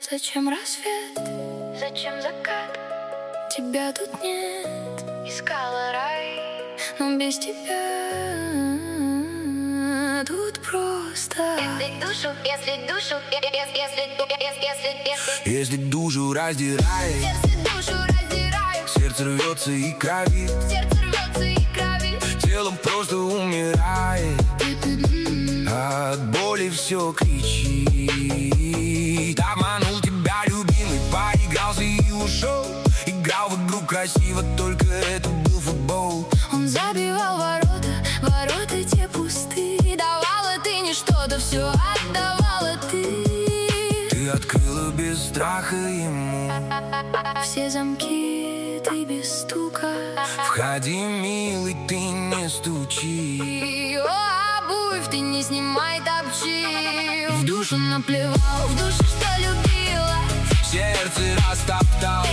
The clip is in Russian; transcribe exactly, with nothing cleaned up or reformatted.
Зачем рассвет? Зачем закат? Тебя тут нет. Искала рай, но без тебя тут просто. Если душу, если душу, если, если, если, если, если душу раздирает, сердце душу раздирает, сердце рвется и кровит, сердце рвется и кровит, телом просто умирает, от боли все кричит. Обманул тебя любимый, поигрался и ушел. Играл в игру красиво, только это был футбол. Он забивал ворота, ворота те пусты. Давала ты не что-то, все отдавала ты. Ты открыла без страха ему все замки, ты без стука. Входи, милый, ты не стучи. О, обувь ты не снимай, топчи. В душу наплевал, в душу что любила, Сердце растоптал,